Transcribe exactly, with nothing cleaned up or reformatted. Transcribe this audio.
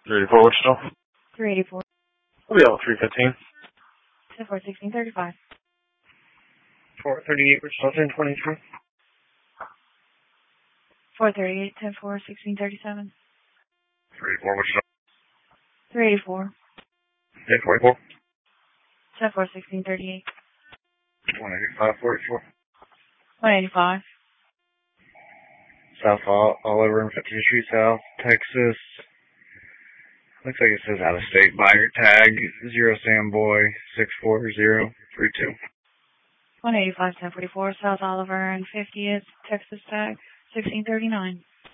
three eighty-four, Wichita. three eighty-four. We'll be out three fifteen. ten four sixteen thirty-five. four thirty-eight, Wichita, ten twenty-three. four thirty-eight, ten four sixteen thirty-seven. three eighty-four, Wichita. three eighty-four. eight forty-four. ten four sixteen thirty-eight. one eighty-five, four eighty-four. one eighty-five. South all, all over in fifteenth Street South, Texas. Looks like it says out of state. Buyer tag zero Samboy six four zero three two. one eighty-five, ten forty-four, South Oliver and fiftieth, Texas tag sixteen thirty-nine.